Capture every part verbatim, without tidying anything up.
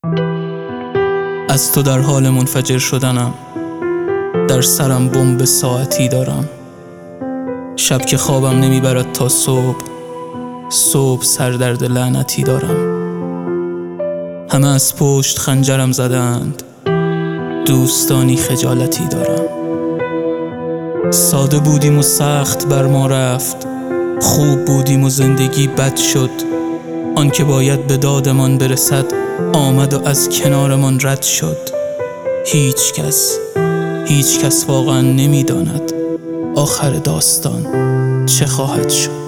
از تو در حال منفجر شدنم، در سرم بمب ساعتی دارم. شب که خوابم نمیبرد تا صبح، صبح سردرد لعنتی دارم. همه از پشت خنجرم زدند، دوستانی خجالتی دارم. ساده بودیم و سخت بر ما رفت، خوب بودیم و زندگی بد شد. آن که باید به دادمان برسد آمد و از کنارمان رد شد. هیچ کس هیچ کس واقعا نمیداند آخر داستان چه خواهد شد.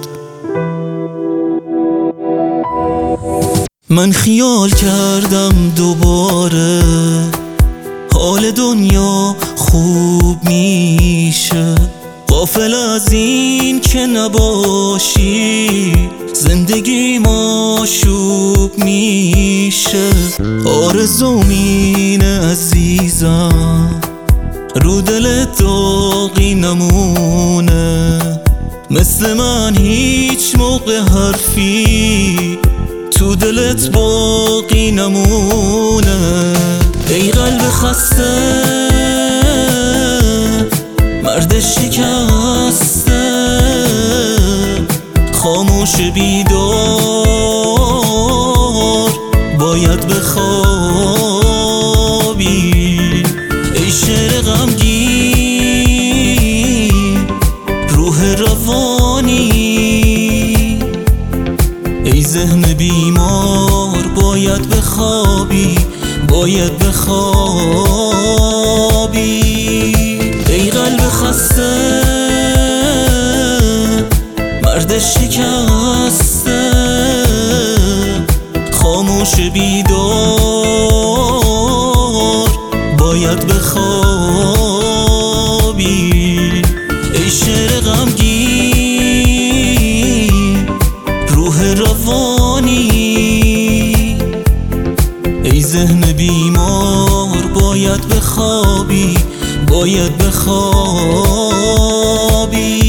من خیال کردم دوباره حال دنیا خوب میشه، غافل از این که نباشی زندگی ماشوب میشه. آرزوم اینه عزیزم رو دلت داغی نمونه، مثل من هیچ موقع حرفی تو دلت باقی نمونه. ای قلب خسته مرد شکسته، خاموش بیدار باید بخوابی. ای شعر غمگین روح روانی، ای ذهن بیمار باید بخوابی باید بخوابی. ای قلب خسته مرد شکسته، خاموش بیدار باید بخوابی. ای شعر غمگین روح روانی، ای ذهن بیمار باید بخوابی باید بخوابی.